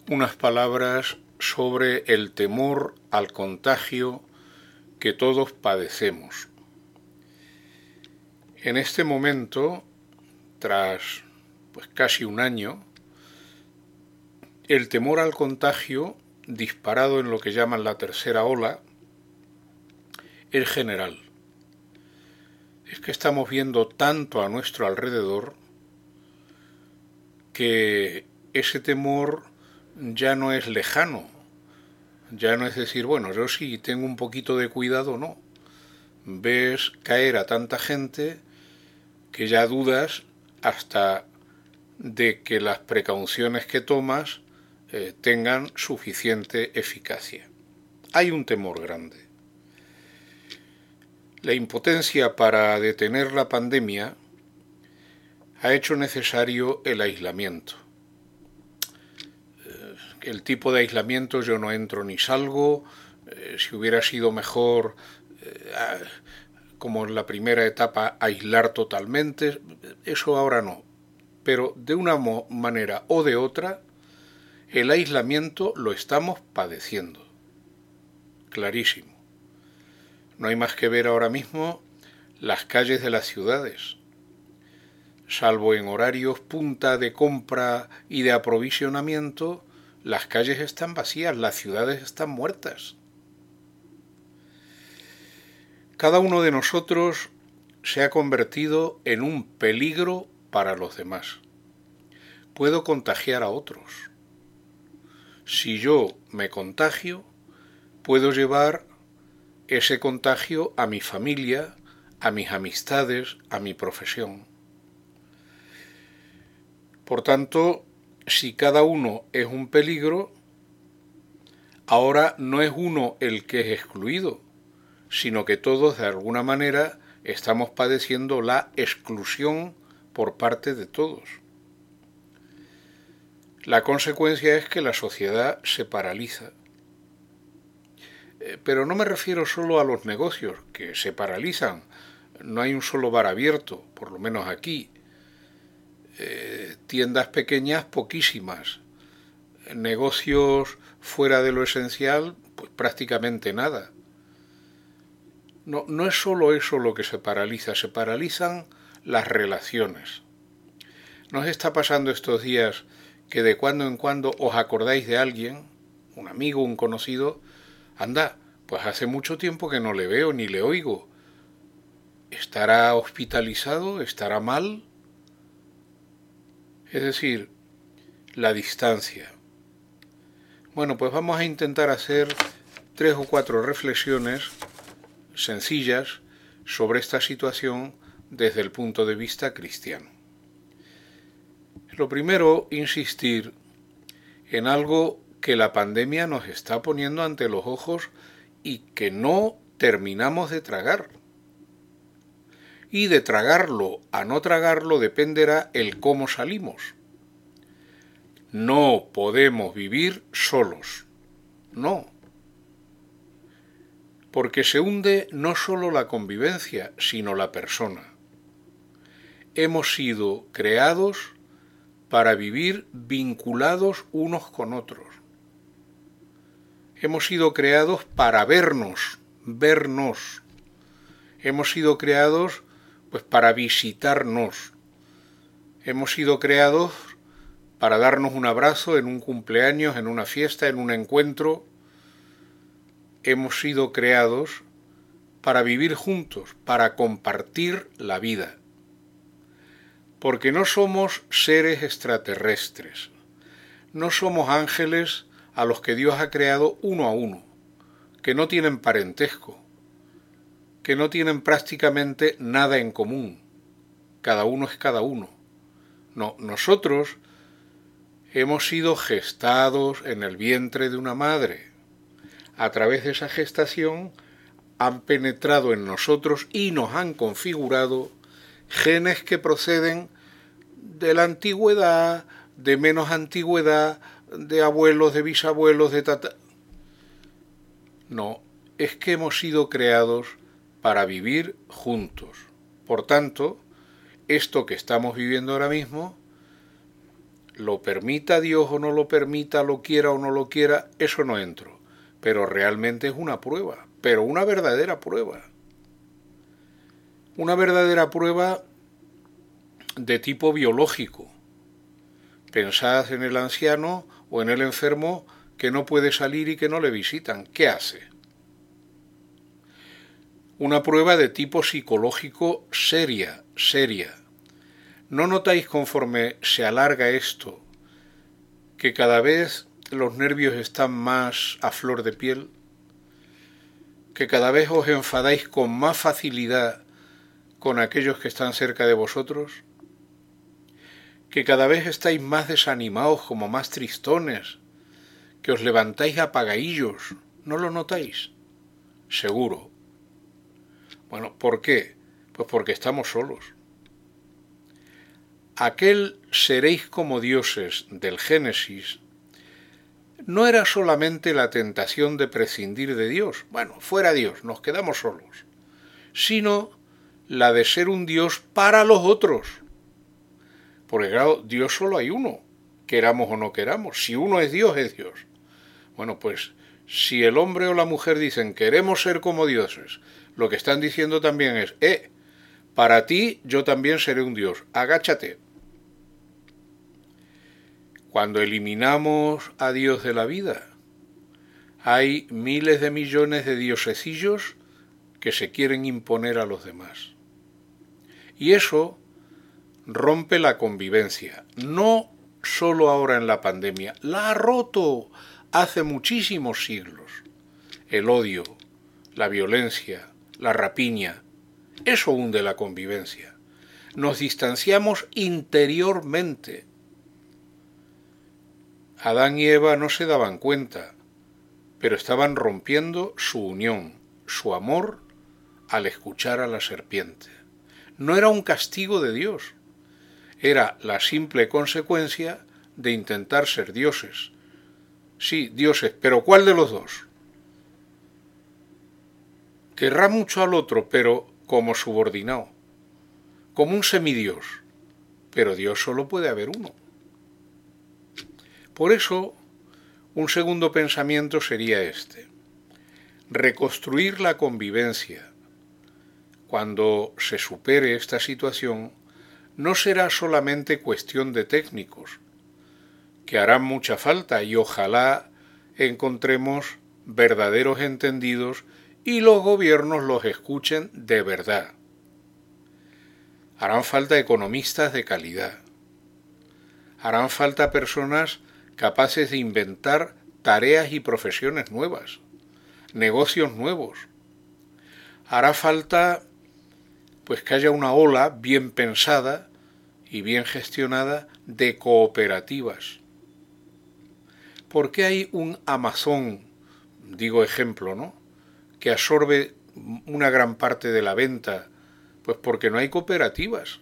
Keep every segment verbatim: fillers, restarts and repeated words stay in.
unas palabras sobre el temor al contagio que todos padecemos. En este momento, tras pues casi un año, el temor al contagio, disparado en lo que llaman la tercera ola, es general. Es que estamos viendo tanto a nuestro alrededor que ese temor ya no es lejano. Ya no es decir, bueno, yo sí tengo un poquito de cuidado, no. Ves caer a tanta gente que ya dudas hasta de que las precauciones que tomas eh, tengan suficiente eficacia. Hay un temor grande. La impotencia para detener la pandemia ha hecho necesario el aislamiento. El tipo de aislamiento, yo no entro ni salgo, eh, si hubiera sido mejor, eh, como en la primera etapa, aislar totalmente, eso ahora no. Pero de una manera o de otra, el aislamiento lo estamos padeciendo. Clarísimo. No hay más que ver ahora mismo las calles de las ciudades. Salvo en horarios punta de compra y de aprovisionamiento, las calles están vacías, las ciudades están muertas. Cada uno de nosotros se ha convertido en un peligro para los demás. Puedo contagiar a otros. Si yo me contagio, puedo llevar ese contagio a mi familia, a mis amistades, a mi profesión. Por tanto, si cada uno es un peligro, ahora no es uno el que es excluido, sino que todos de alguna manera estamos padeciendo la exclusión por parte de todos. La consecuencia es que la sociedad se paraliza. Pero no me refiero solo a los negocios, que se paralizan. No hay un solo bar abierto, por lo menos aquí. Eh, tiendas pequeñas, poquísimas. Negocios fuera de lo esencial, pues prácticamente nada. No, no es solo eso lo que se paraliza, se paralizan las relaciones. ¿Nos está pasando estos días que de cuando en cuando os acordáis de alguien, un amigo, un conocido? Anda, pues hace mucho tiempo que no le veo ni le oigo. ¿Estará hospitalizado? ¿Estará mal? Es decir, la distancia. Bueno, pues vamos a intentar hacer tres o cuatro reflexiones sencillas sobre esta situación desde el punto de vista cristiano. Lo primero, insistir en algo que la pandemia nos está poniendo ante los ojos y que no terminamos de tragar. Y de tragarlo a no tragarlo dependerá el cómo salimos. No podemos vivir solos. No. Porque se hunde no solo la convivencia, sino la persona. Hemos sido creados para vivir vinculados unos con otros. Hemos sido creados para vernos, vernos. Hemos sido creados pues para visitarnos. Hemos sido creados para darnos un abrazo en un cumpleaños, en una fiesta, en un encuentro. Hemos sido creados para vivir juntos, para compartir la vida. Porque no somos seres extraterrestres. No somos ángeles a los que Dios ha creado uno a uno, que no tienen parentesco, que no tienen prácticamente nada en común. Cada uno es cada uno. No, nosotros hemos sido gestados en el vientre de una madre. A través de esa gestación han penetrado en nosotros y nos han configurado genes que proceden de la antigüedad, de menos antigüedad, de abuelos, de bisabuelos, de tata... No, es que hemos sido creados para vivir juntos. Por tanto, esto que estamos viviendo ahora mismo lo permita Dios o no lo permita, lo quiera o no lo quiera, eso no entro. Pero realmente es una prueba, pero una verdadera prueba. Una verdadera prueba de tipo biológico. Pensad en el anciano o en el enfermo que no puede salir y que no le visitan. ¿Qué hace? Una prueba de tipo psicológico seria, seria. ¿No notáis conforme se alarga esto que cada vez los nervios están más a flor de piel? ¿Que cada vez os enfadáis con más facilidad con aquellos que están cerca de vosotros? ¿Que cada vez estáis más desanimados, como más tristones? ¿Que os levantáis apagaillos? ¿No lo notáis? Seguro. Bueno, ¿por qué? Pues porque estamos solos. Aquel seréis como dioses del Génesis no era solamente la tentación de prescindir de Dios, bueno, fuera Dios, nos quedamos solos, sino la de ser un Dios para los otros. Porque claro, Dios solo hay uno, queramos o no queramos. Si uno es Dios, es Dios. Bueno, pues si el hombre o la mujer dicen queremos ser como dioses, lo que están diciendo también es, eh, para ti yo también seré un Dios, agáchate. Cuando eliminamos a Dios de la vida, hay miles de millones de diosecillos que se quieren imponer a los demás. Y eso rompe la convivencia, no solo ahora en la pandemia, la ha roto hace muchísimos siglos. El odio, la violencia, la rapiña, eso hunde la convivencia. Nos distanciamos interiormente. Adán y Eva no se daban cuenta, pero estaban rompiendo su unión, su amor, al escuchar a la serpiente. No era un castigo de Dios, era la simple consecuencia de intentar ser dioses. Sí, dioses, pero ¿cuál de los dos? Querrá mucho al otro, pero como subordinado, como un semidios, pero Dios solo puede haber uno. Por eso, un segundo pensamiento sería este: reconstruir la convivencia. Cuando se supere esta situación, no será solamente cuestión de técnicos, que harán mucha falta y ojalá encontremos verdaderos entendidos y los gobiernos los escuchen de verdad. Harán falta economistas de calidad. Harán falta personas capaces de inventar tareas y profesiones nuevas, negocios nuevos. Hará falta pues que haya una ola bien pensada y bien gestionada de cooperativas. ¿Por qué hay un Amazon, digo ejemplo, ¿no?, que absorbe una gran parte de la venta? Pues porque no hay cooperativas.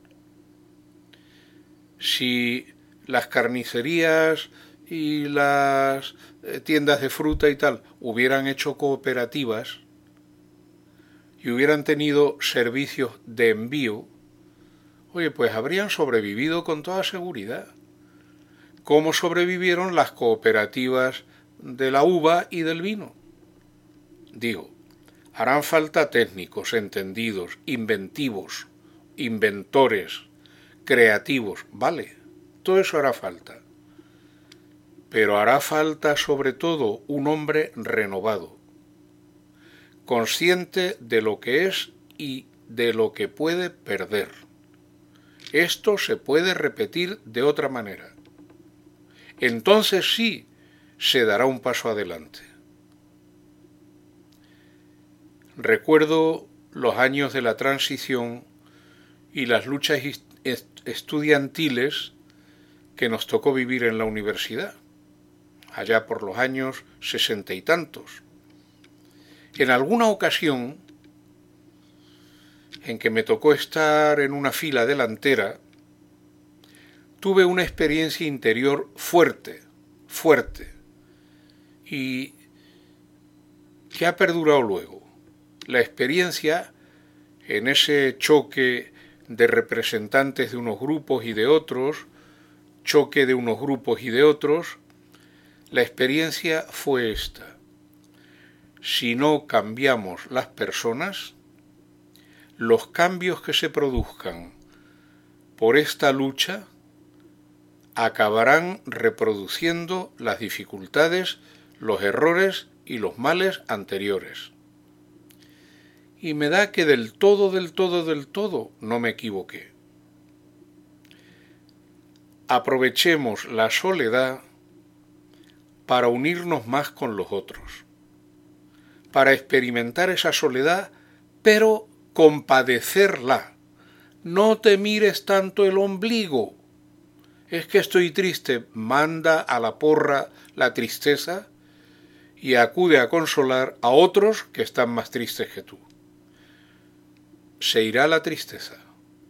Si las carnicerías y las tiendas de fruta y tal hubieran hecho cooperativas y hubieran tenido servicios de envío, oye, pues habrían sobrevivido con toda seguridad. ¿Cómo sobrevivieron las cooperativas de la uva y del vino? Digo, harán falta técnicos, entendidos, inventivos, inventores, creativos, vale, todo eso hará falta. Pero hará falta sobre todo un hombre renovado, consciente de lo que es y de lo que puede perder. Esto se puede repetir de otra manera. Entonces sí se dará un paso adelante. Recuerdo los años de la transición y las luchas estudiantiles que nos tocó vivir en la universidad, allá por los años sesenta y tantos. En alguna ocasión en que me tocó estar en una fila delantera, tuve una experiencia interior fuerte, fuerte, y que ha perdurado luego. La experiencia en ese choque de representantes de unos grupos y de otros, choque de unos grupos y de otros, la experiencia fue esta. Si no cambiamos las personas, los cambios que se produzcan por esta lucha acabarán reproduciendo las dificultades, los errores y los males anteriores. Y me da que del todo, del todo, del todo no me equivoqué. Aprovechemos la soledad para unirnos más con los otros, para experimentar esa soledad, pero compadecerla. No te mires tanto el ombligo. Es que estoy triste. Manda a la porra la tristeza y acude a consolar a otros que están más tristes que tú. Se irá la tristeza.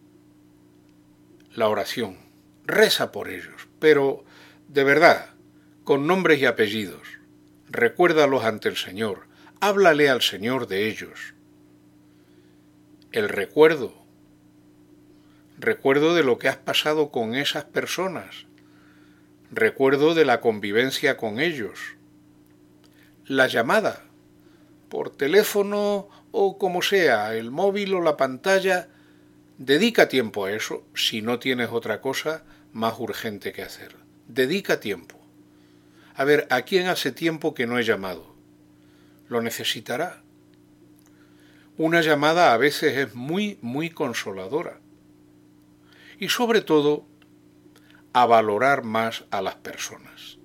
La oración. Reza por ellos, pero de verdad, con nombres y apellidos. Recuérdalos ante el Señor. Háblale al Señor de ellos. El recuerdo. Recuerdo de lo que has pasado con esas personas. Recuerdo de la convivencia con ellos. La llamada, por teléfono o como sea, el móvil o la pantalla, dedica tiempo a eso si no tienes otra cosa más urgente que hacer. Dedica tiempo. A ver, ¿a quién hace tiempo que no he llamado? Lo necesitará. Una llamada a veces es muy, muy consoladora. Y sobre todo, a valorar más a las personas.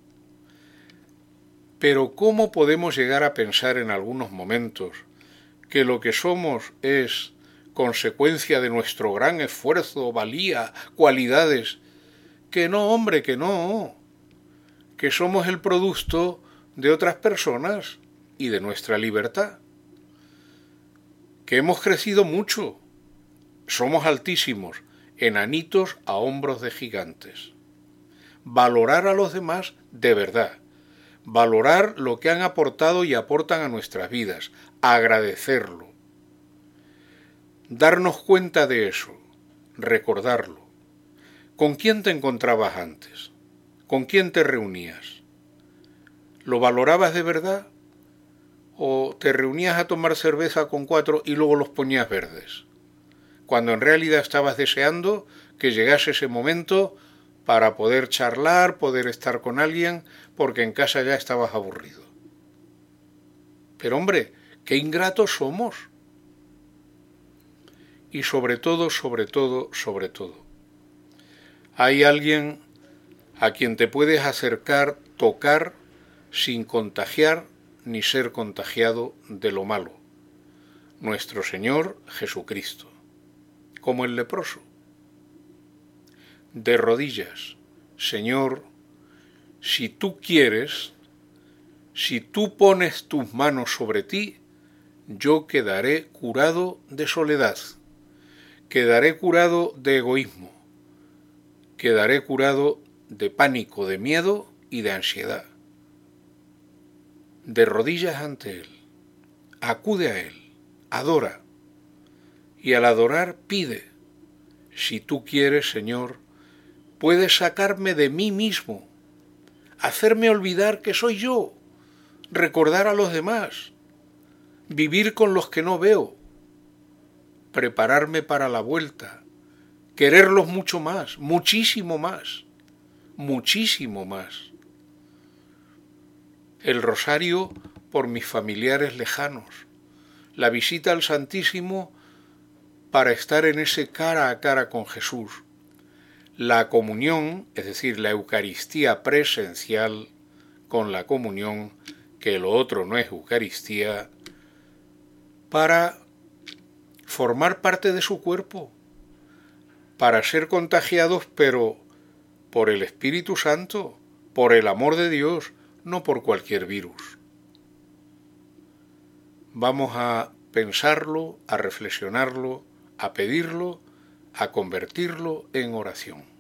Pero ¿cómo podemos llegar a pensar en algunos momentos que lo que somos es consecuencia de nuestro gran esfuerzo, valía, cualidades? Que no, hombre, que no. Que somos el producto de otras personas y de nuestra libertad. Que hemos crecido mucho. Somos altísimos, enanitos a hombros de gigantes. Valorar a los demás de verdad. Valorar lo que han aportado y aportan a nuestras vidas. Agradecerlo. Darnos cuenta de eso. Recordarlo. ¿Con quién te encontrabas antes? ¿Con quién te reunías? ¿Lo valorabas de verdad? ¿O te reunías a tomar cerveza con cuatro y luego los ponías verdes? Cuando en realidad estabas deseando que llegase ese momento para poder charlar, poder estar con alguien, porque en casa ya estabas aburrido. Pero hombre, qué ingratos somos. Y sobre todo, sobre todo, sobre todo, hay alguien a quien te puedes acercar, tocar, sin contagiar ni ser contagiado de lo malo. Nuestro Señor Jesucristo, como el leproso. De rodillas, Señor, si tú quieres, si tú pones tus manos sobre ti, yo quedaré curado de soledad, quedaré curado de egoísmo, quedaré curado de pánico, de miedo y de ansiedad. De rodillas ante Él, acude a Él, adora, y al adorar pide, si tú quieres, Señor, puedes sacarme de mí mismo, hacerme olvidar que soy yo, recordar a los demás, vivir con los que no veo, prepararme para la vuelta, quererlos mucho más, muchísimo más, muchísimo más. El rosario por mis familiares lejanos, la visita al Santísimo para estar en ese cara a cara con Jesús, la comunión, es decir, la Eucaristía presencial con la comunión, que lo otro no es Eucaristía, para formar parte de su cuerpo, para ser contagiados, pero por el Espíritu Santo, por el amor de Dios, no por cualquier virus. Vamos a pensarlo, a reflexionarlo, a pedirlo, a convertirlo en oración.